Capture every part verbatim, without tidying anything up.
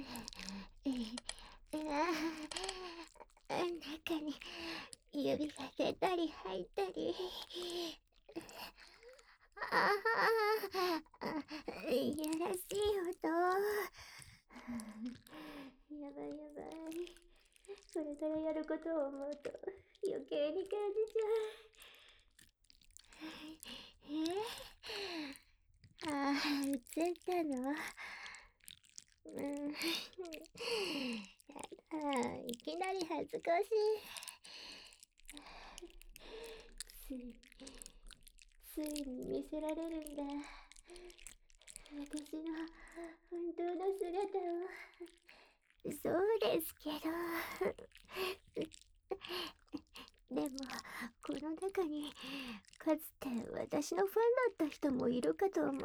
中に指が出たり入ったり。ああ、いやらしい音。やばいやばい。これからやることを思うと余計に感じちゃう。えああ、映ったの。うん。やだ、いきなり恥ずかしい。つい、ついに見せられるんだ。私の本当の姿を。そうですけど。でも、この中に、かつて私のファンだった人もいるかと思って。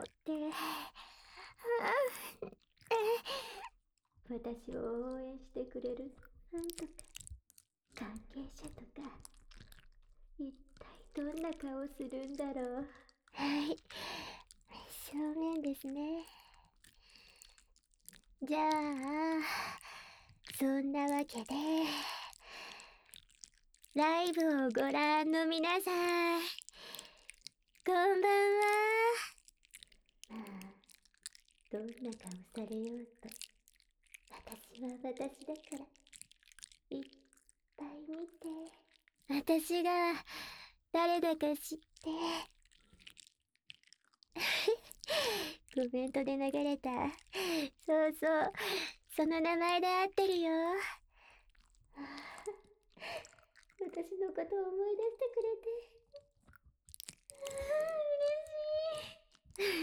私を応援してくれるファンとか、関係者とか、一体どんな顔するんだろう。はい。正面ですね。じゃあ、そんなわけで、ライブをご覧の皆さん、こんばんは。まあ、どんな顔されようと、私は私だから、いっぱい見て。私が誰だか知って。コメントで流れた。そうそう、その名前で合ってるよ。私のことを思い出してくれて。嬉し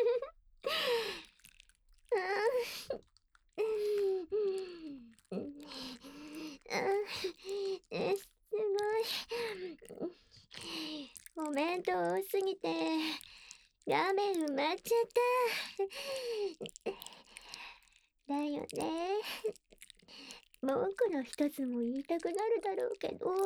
い。すごい。コメント多すぎて、画面埋まっちゃった。だよね。文句の一つも言いたくなるだろうけど。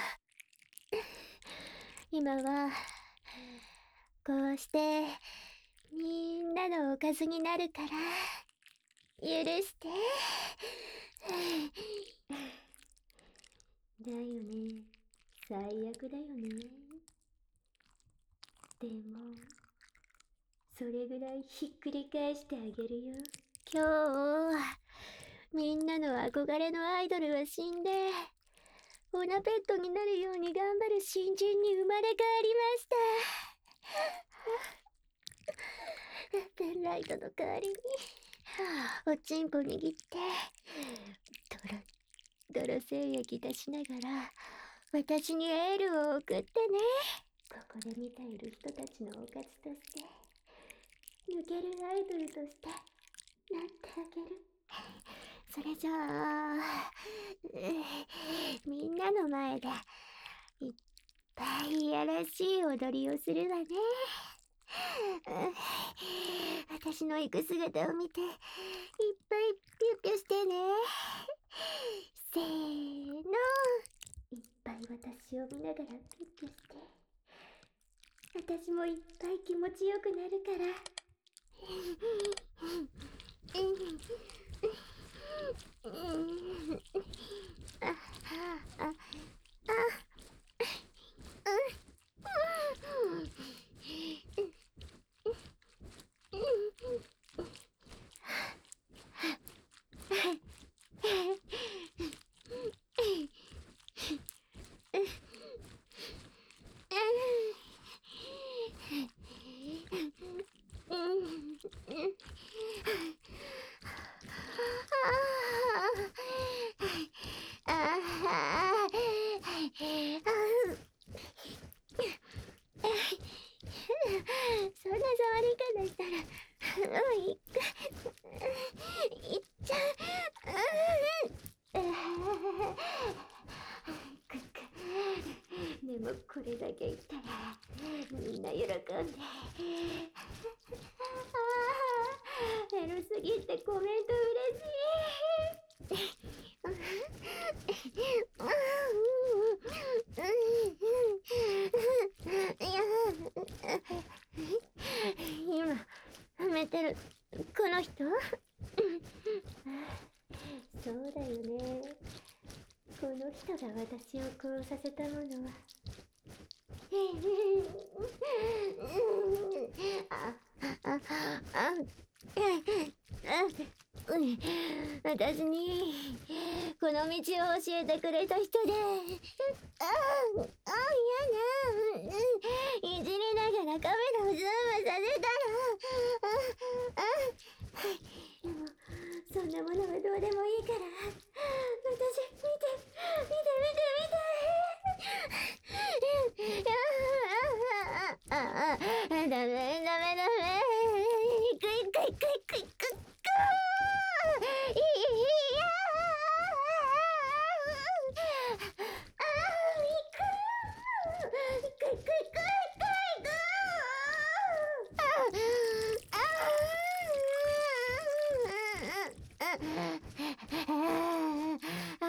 今は、こうして、みんなのおかずになるから、許して。だよね。最悪だよね。でも、それぐらいひっくり返してあげるよ。今日、みんなの憧れのアイドルは死んで、オナペットになるように頑張る新人に生まれ変わりました。ペンライトの代わりに、おちんこ握って、ドロ、ドロ精液出しながら、私にエールを送ってね。ここで見ている人たちのおかずとして、抜けるアイドルとして、なってあげる。それじゃあ、みんなの前で、いっぱいいやらしい踊りをするわね。私の行く姿を見て、いっぱいピュッピュしてね。せーの。いっぱい私を見ながらピュッピュして。私もいっぱい気持ちよくなるから。あ、あ、あ、そんな触り方したら、もういっかい、いっちゃう。でもこれだけ言ったら、みんな喜んで。エロすぎてコメント嬉しい。今、褒めてる、この人そうだよね。この人が私をこうさせたものは。あ、あ、あ、私にこの道を教えてくれた人で、ああ、あ、嫌な、いじりながらカメラをズームさせたら、あ、あ、でもそんなものはどうでもいいから、私見て見て見て見て。ああああ、ダメダメダメ。いくいくいくいくいくく。いやああ、いくいくいくいくいくいく。ああああ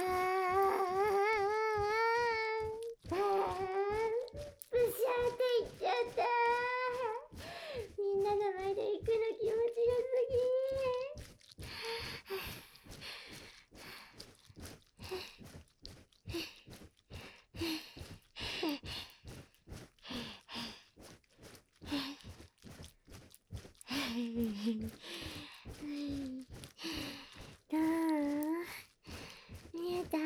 ブシャーって言っちゃった。みんなの前で行くの気持ちよすぎ。どう？見えた？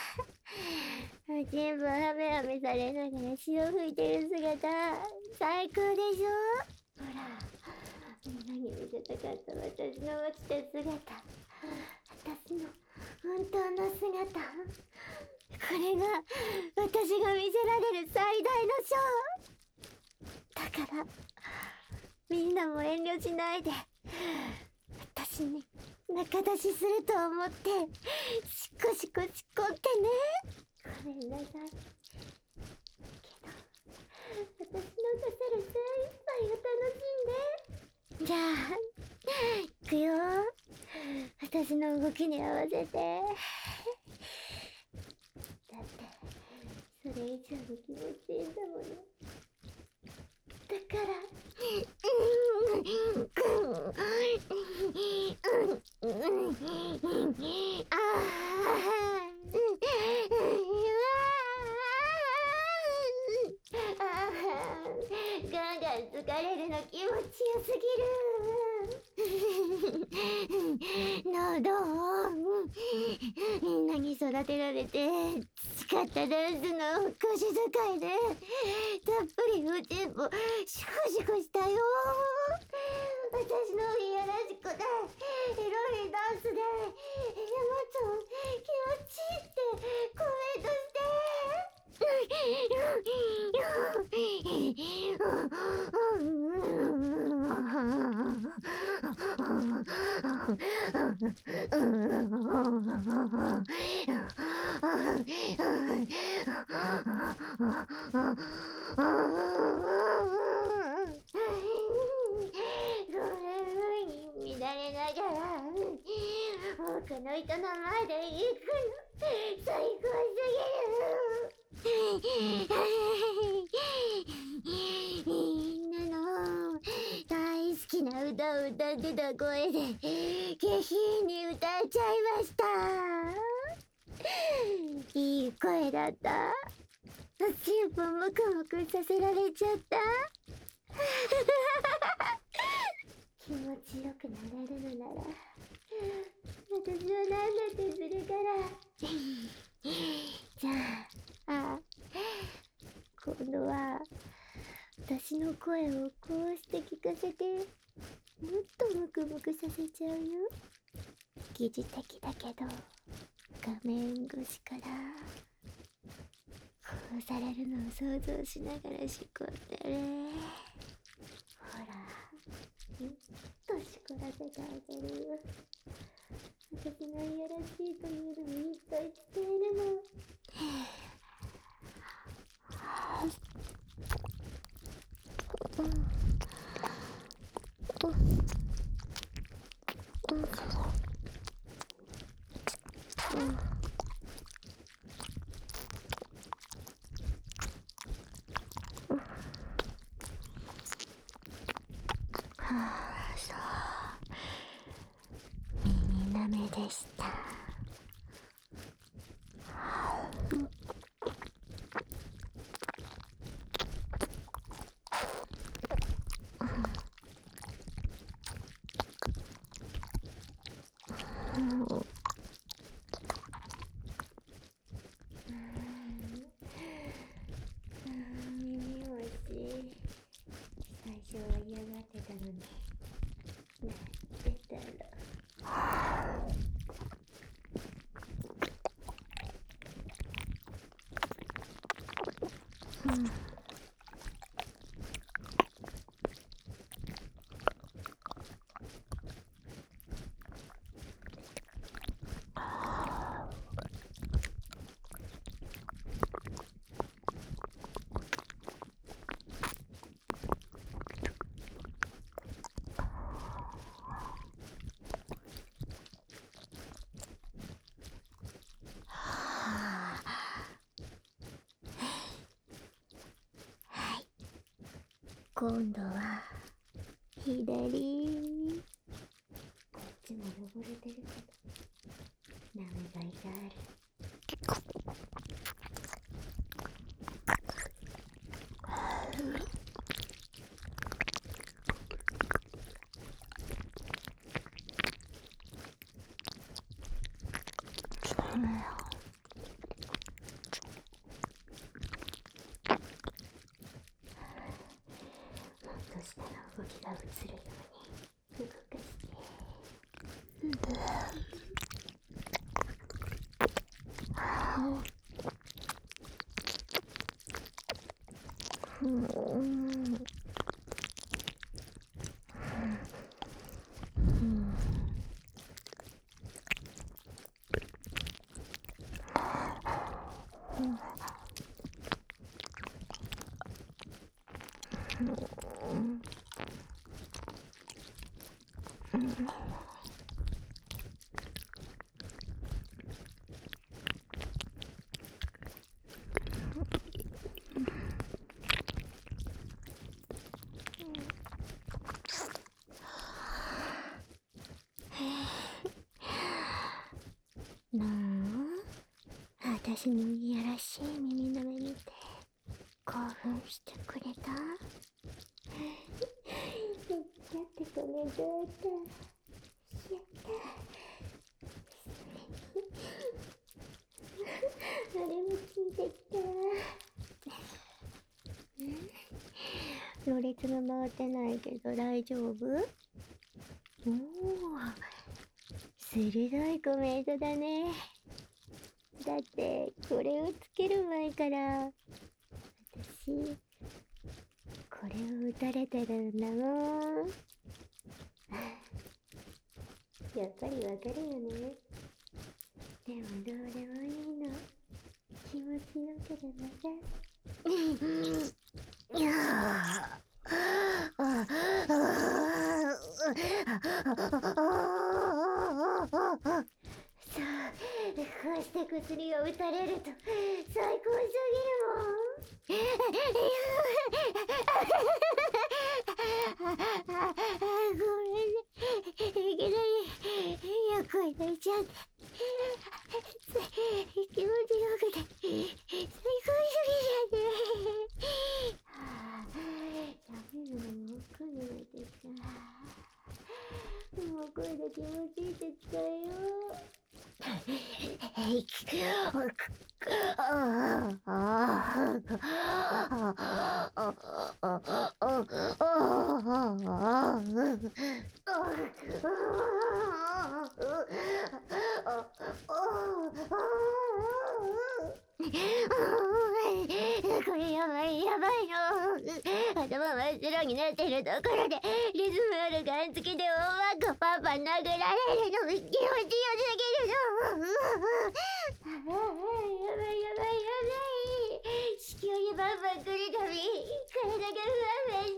全部ハメハメされながら潮吹いてる姿、最高でしょ？ほら、みんなに見せたかった私の落ちた姿、私の本当の姿。これが私が見せられる最大のショーだから、みんなも遠慮しないで私に仲出しすると思ってシコシコシコってね。ごめんなさいけど、私の出せる精一杯を楽しんで。じゃあいくよ、私の動きに合わせて。だってそれ以上に気持ちいいんだもの。だからああガンガン疲れるの気持ちよすぎる。なあどう？みんなに育てられて培ったダンスの腰使いでたっぷりのテンポシコシコしたよ。私のいやらしくてエロいダンスでもっと気持ちいいってコメントして。乱れながら多くの人の前で行くの最高すぎる。みんなの大好きな歌を歌ってた声で下品に歌っちゃいました。いい声だった。全部ムクムクさせられちゃった。気持ちよくなれるのなら私は何だってするから。じゃあ、あ、今度は私の声をこうして聞かせてもっとムクムクさせちゃうよ。疑似的だけど画面越しからこうされるのを想像しながらしこってる。ほら、もっとしこらせてあげるよ。私のいやらしいというのをいっぱい伝えるの。そう、ミニナメでした。 耳欲しい。最初は嫌がってたのに、なんでだろう。うん今度は左。こっちも汚れてるけど、なめがいがある。もっと下の動きが映るように動かして。うんなあ、私のいやらしい耳の目見て興奮してくれた？やってこねどうだ。やった。あれもついてきた。ろれつが回ってないけど大丈夫？おお、鋭いコメントだね。だってこれをつける前から私これを打たれてるんだもん。やっぱりわかるよね。でもどうでもいいの。気持ちよければさ。いやああさあ、こうして薬を打たれると最高すぎるもん。ごめんね。いきなりよく出ちゃって。気持ちよくて最高すぎちゃって。食べるのも億劫になってきた。もうこれで気持ちいいって伝えよう。これやばいやばいよ。頭真っ白になってるところでリズムあるガン付きで大まくパンパン殴られるの気持ちよすぎるの。やばいやばいやばい。子宮にバンバン来るたび体がふわふわして。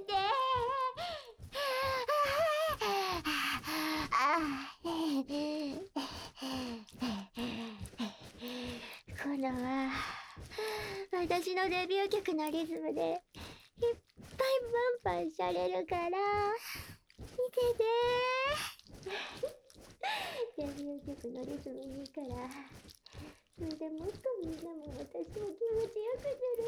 今度は私のデビュー曲のリズムでいっぱいバンバンされるから見てて。デビュー曲のリズムいいから、それでもっとみんなも私を気持ちよくする。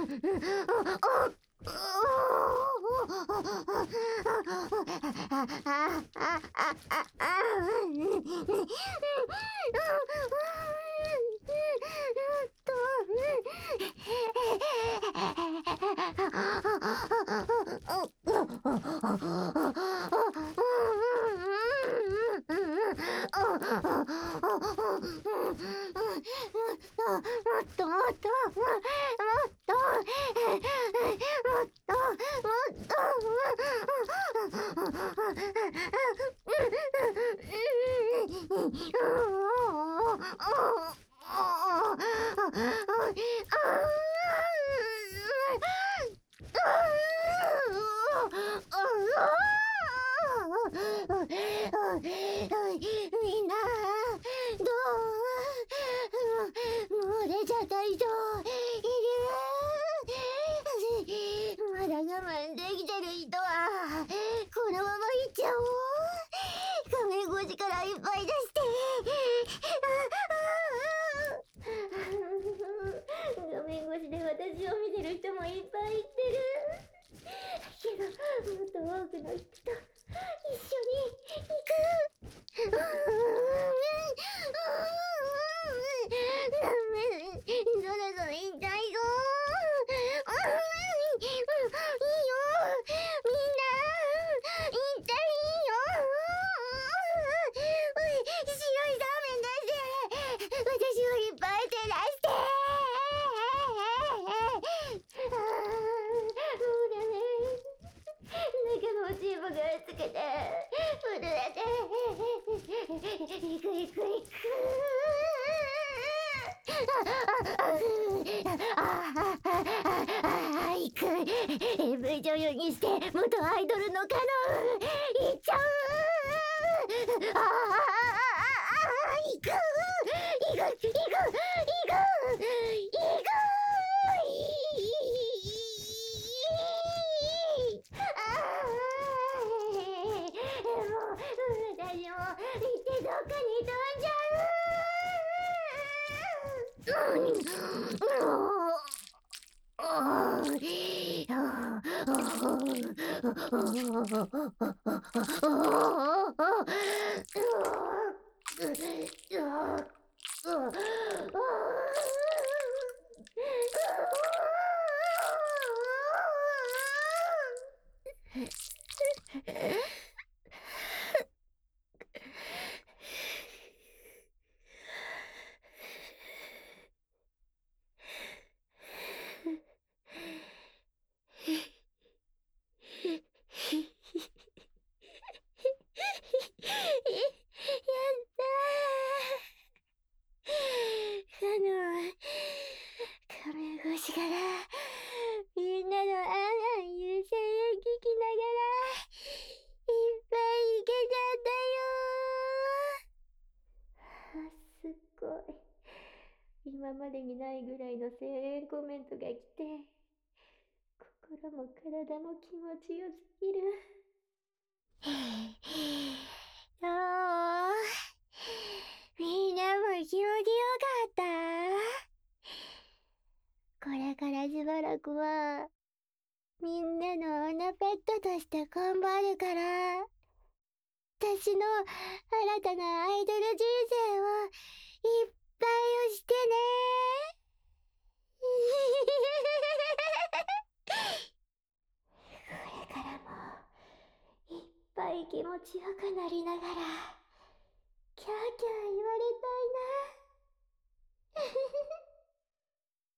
みんな、どう？もう出ちゃった人、いる？まだ我慢できてる人は、このまま行っちゃおう。画面越しからいっぱい出して。画面越しで私を見てる人もいっぱいいってる。けど、もっと多くの人と一緒に行く。ダメ、そろそろ引退よ。いいよ、みんな、引退よ。白いラーメン出して、私をいっぱい照らして。あー、もうダメ。中のチームがつけて、震えて、いくいくいく。ああ、行く。エーブイ 女優にして元アイドルのカノン行っちゃう。ああ、行く行く行く行く行く。ああ、もう私も行ってどっかに飛んじゃう。画面越しからみんなのあんあん言う声援聞きながらいっぱいいけちゃったよ。あ、すっごい。今までにないぐらいの声援コメントが来て、心も体も気持ちよすぎる。どう？みんなも気持ちよかった？これからしばらくはみんなの女ペットとして頑張るから、私の新たなアイドル人生をいっぱい押してね。これからもいっぱい気持ちよくなりながらキャーキャー言われたいな。